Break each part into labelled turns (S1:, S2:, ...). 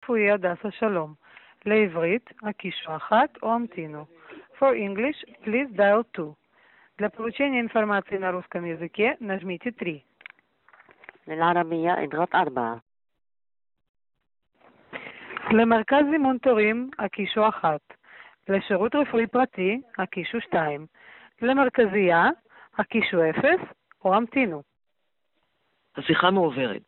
S1: רפואי הדסה שלום. לעברית, הקישו 1 או המתינו. For English, please dial 2. Для получения информации на русском языке нажмите 3.
S2: للعربية اضغط 4.
S1: למרכז זימון תורים, הקישו 1. לשירות רפואי פרטי, הקישו 2. למרכזייה, הקישו 0 או המתינו.
S3: השיחה מעוברת.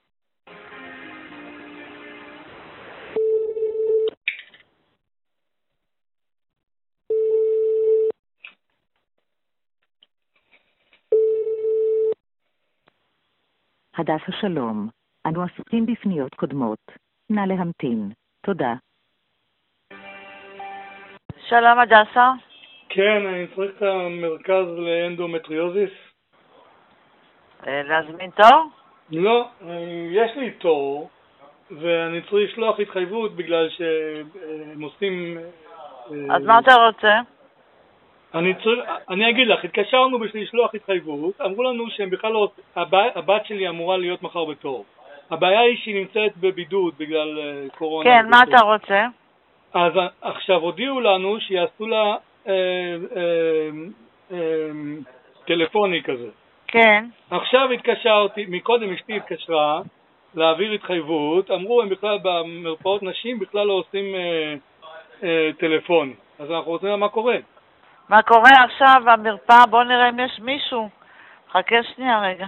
S4: הדסה שלום, אנו עסוקים בפניות קודמות. נא להמתין. תודה.
S5: שלום הדסה.
S6: כן, אני צריך את המרכז לאנדומטריוזיס.
S5: להזמין תור?
S6: לא, יש לי תור, ואני צריך לשלוח התחייבות בגלל שהם עושים...
S5: אז מה אתה רוצה?
S6: אני אגיד לך, התקשרנו בשביל לשלוח התחייבות, אמרו לנו שהם בכלל לא... הבת שלי אמורה להיות מחר בתור. הבעיה היא שהיא נמצאת בבידוד בגלל קורונה.
S5: כן, מה אתה רוצה?
S6: אז עכשיו הודיעו לנו שיעשו לה טלפוני כזה.
S5: כן.
S6: עכשיו התקשרתי, מקודם אשתי התקשרה להעביר התחייבות, אמרו הם בכלל במרפאות נשים בכלל לא עושים טלפוני. אז אנחנו רוצים מה קורה.
S5: מה קורה עכשיו במרפאה? בוא נראה אם יש מישהו. חכה שנייה רגע.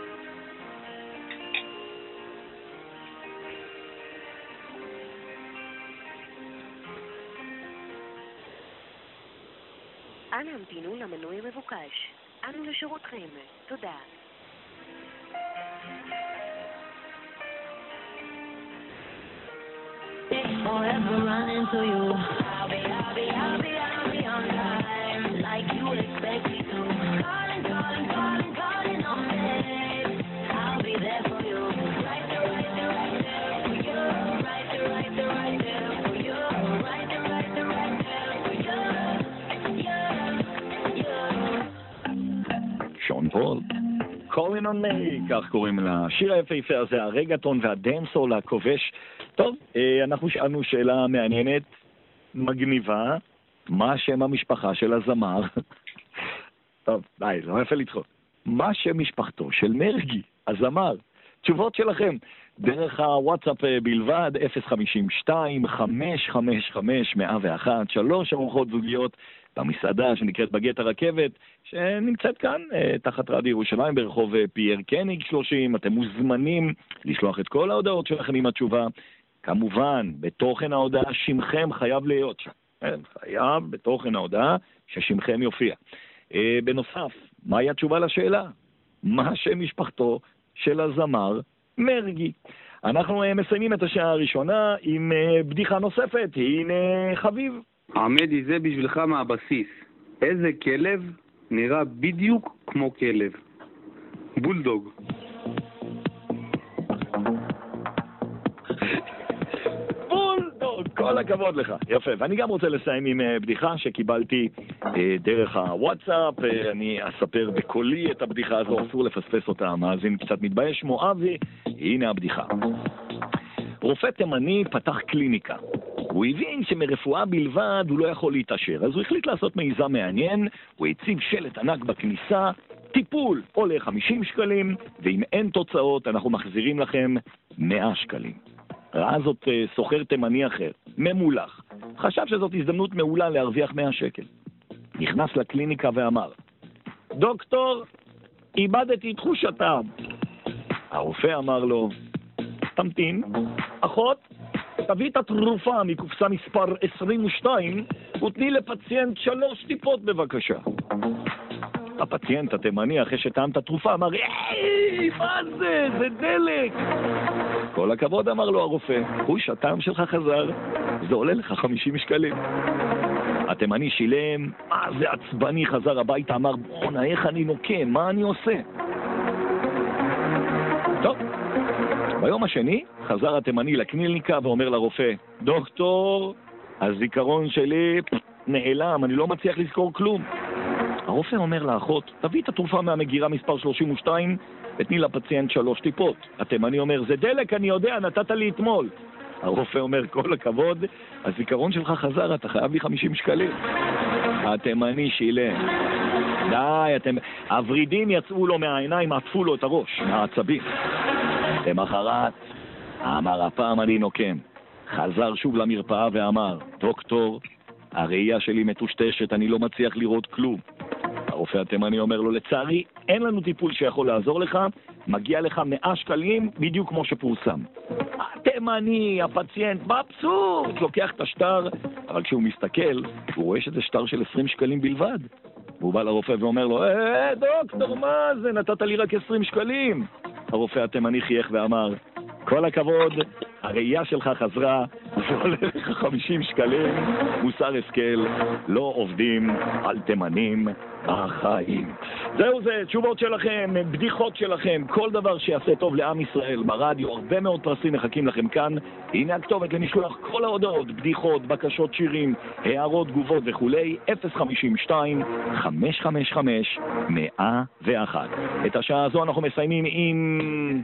S7: אנא המתינו למנוי המבוקש. אנו לשירותכם. תודה.
S8: Forever running to you. I'll be on time, like you would expect me to. Calling on me. I'll be there for you. Right there for you. Right there for you. Right there for you.
S9: שון פול. Calling on me, כך קוראים לשיר היפהפה הזה, הרגטון והדנסול הכובש. טוב, אנחנו שאלנו שאלה מעניינת, מגניבה, מה שם המשפחה של הזמר? טוב, די, לא יפה לדחות. מה שם משפחתו של מרגי, הזמר? תשובות שלכם, דרך הוואטסאפ בלבד, 052-555-101, 3 ארוחות זוגיות במסעדה שנקראת בגט הרכבת, שנמצאת כאן, תחת רדיו ירושלים, ברחוב פייר קניג 30. אתם מוזמנים לשלוח את כל ההודעות שלכם עם התשובה. כמובן, בתוכן ההודעה שמכם חייב להיות שם. חייב בתוכן ההודעה ששמכם יופיע. בנוסף, מהי התשובה לשאלה? מה שם משפחתו של הזמר מרגי? אנחנו מסיימים את השעה הראשונה עם בדיחה נוספת. הנה חביב.
S10: עמדי, זה בשבילך מהבסיס. איזה כלב נראה בדיוק כמו כלב? בולדוג.
S9: כל הכבוד לך, יפה. ואני גם רוצה לסיים עם בדיחה שקיבלתי דרך הוואטסאפ. אני אספר בקולי את הבדיחה הזו, אסור לפספס אותה, המאזין קצת מתבייש, כמו אבי. הנה הבדיחה. רופא תימני פתח קליניקה. הוא הבין שמרפואה בלבד הוא לא יכול להתעשר, אז הוא החליט לעשות מיזם מעניין. הוא הציב שלט ענק בכניסה, טיפול עולה 50 שקלים, ואם אין תוצאות אנחנו מחזירים לכם 100 שקלים. ראה זאת סוחר תימני אחר, ממולח. חשב שזאת הזדמנות מעולה להרוויח 100 שקל. נכנס לקליניקה ואמר, דוקטור, איבדתי תחושתם. הרופא אמר לו, תמתין, אחות, תביא את התרופה מקופסה מספר 22 ותני לפציינט 3 טיפות בבקשה. הפציינט התימני אחרי שטעם את התרופה אמר, מה זה? זה דלק. כל הכבוד, אמר לו הרופא, חוש, הטעם שלך חזר, זה עולה לך 50 שקלים. התימני שילם, זה עצבני, חזר הביתה, אמר, בונה, איך אני נוקם, מה אני עושה? טוב, ביום השני חזר התימני לקליניקה ואומר לרופא, דוקטור, הזיכרון שלי נעלם, אני לא מצליח לזכור כלום. הרופא אומר לאחות, תביא את התרופה מהמגירה מספר 32 ותני לפציינט 3 טיפות. התימני אומר, זה דלק, אני יודע, נתת לי אתמול. הרופא אומר, כל הכבוד, הזיכרון שלך חזר, אתה חייב לי 50 שקלים. התימני שילם. די, הוורידים יצאו לו מהעיניים, עטפו לו את הראש, מהעצבים. למחרת, אמר, הפעם אני נוקם. חזר שוב למרפאה ואמר, דוקטור, הראייה שלי מטושטשת, אני לא מצליח לראות כלום. הרופא התימני אומר לו, לצערי, אין לנו טיפול שיכול לעזור לך, מגיע לך 100 שקלים בדיוק כמו שפורסם. התימני, הפציינט, מבסוט, לוקח את השטר, אבל כשהוא מסתכל, הוא רואה שזה שטר של 20 שקלים בלבד. והוא בא לרופא ואומר לו, דוקטור, מה זה? נתת לי רק 20 שקלים. הרופא התימני חייך ואמר, כל הכבוד, הראייה שלך חזרה, זה עולה לך 50 שקלים, מוסר השכל, לא עובדים על תימנים בחיים. זהו זה, תשובות שלכם, בדיחות שלכם, כל דבר שיעשה טוב לעם ישראל ברדיו, הרבה מאוד פרסים מחכים לכם כאן. הנה הכתובת למשלוח כל ההודעות, בדיחות, בקשות שירים, הערות, תגובות וכולי, 052-555-101. את השעה הזו אנחנו מסיימים עם...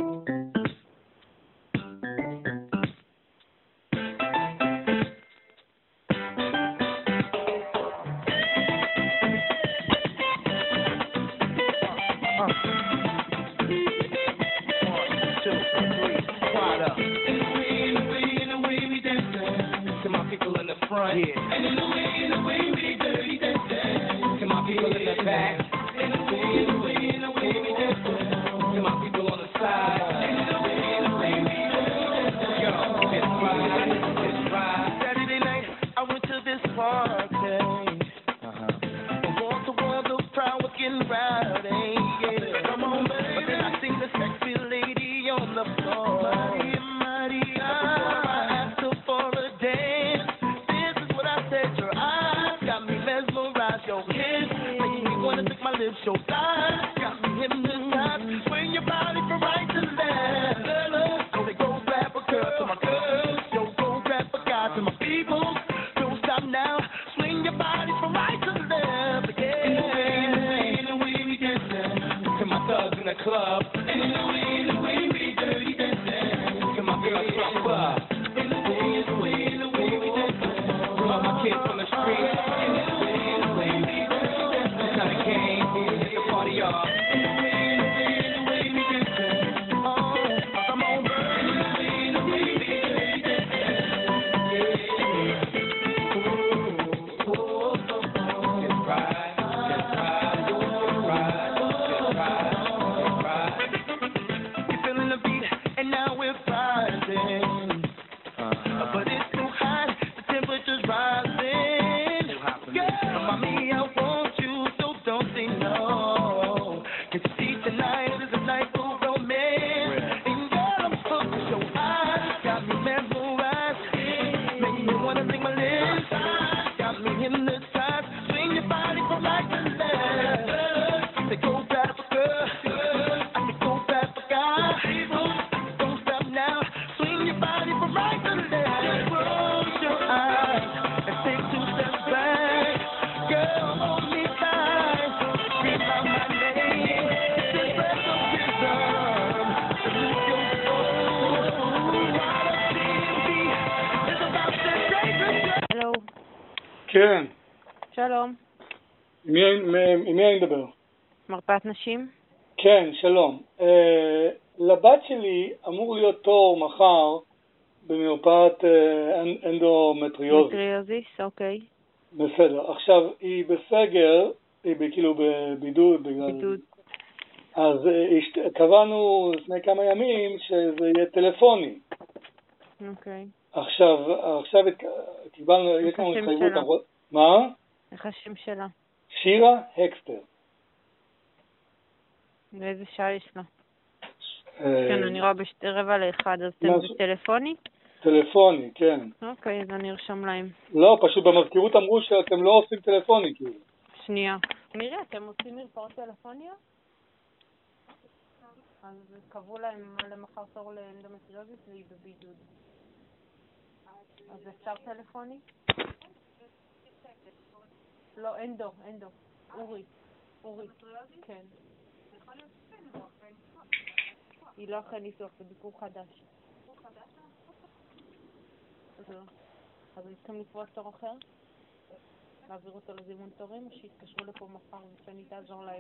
S6: כן.
S1: שלום.
S6: עם מי אני מדבר?
S1: מרפאת נשים?
S6: כן, שלום. לבת שלי אמור להיות תור מחר במרפאת אנדומטריוזיס.
S1: מטריוזיס, אוקיי.
S6: בסדר. עכשיו, היא בסגר, היא כאילו בבידוד.
S1: בידוד.
S6: אז קבענו לפני כמה ימים שזה יהיה טלפוני.
S1: אוקיי.
S6: עכשיו קיבלנו, יש לנו התחייבות. מה?
S1: איך השם שלה?
S6: שירה הקסטר.
S1: ואיזה שעה יש לה? כן, אני רואה ב12:45, אז אתם בטלפוני?
S6: טלפוני, כן.
S1: אוקיי, אז אני ארשום להם.
S6: לא, פשוט במזכירות אמרו שאתם לא עושים טלפוני, כאילו.
S1: שנייה. מירי, אתם עושים מרפאות טלפוניות? אז קבעו להם למחר תור לאנדומטריוזיס והיא בבידוד. אז אפשר טלפוני? לא, אנדו. אורי. כן. היא לא אחרי ניתוח, זה ביקור חדש.
S11: אז הם צריכים לקבוע תור אחר? להעביר אותו לזימון תורים, או שיתקשרו לפה מחר ושאני תעזור להם?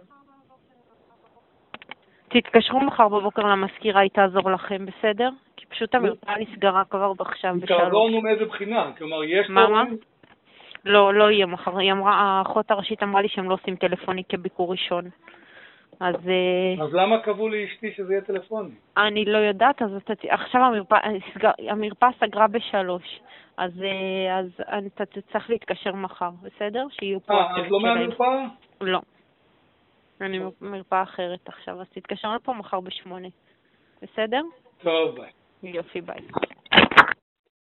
S11: תתקשרו מחר בבוקר למזכירה, היא תעזור לכם, בסדר? כי פשוט המרפאה נסגרה כבר עכשיו בשלוש.
S6: תעזור לנו מאיזה בחינה? כלומר, יש תורים?
S11: לא יהיה מחר. האחות הראשית אמרה לי שהם לא עושים טלפוני כביקור ראשון. אז
S6: למה קבעו לאשתי שזה יהיה טלפוני?
S11: אני לא יודעת, אז עכשיו המרפאה סגרה בשלוש. אז אתה צריך להתקשר מחר, בסדר? שיהיו פה הצוות שלהם.
S6: אז לא מהמרפאה?
S11: לא. אני מרפאה אחרת עכשיו, אז תתקשר לפה מחר ב8. בסדר?
S6: טוב, ביי.
S11: יופי, ביי.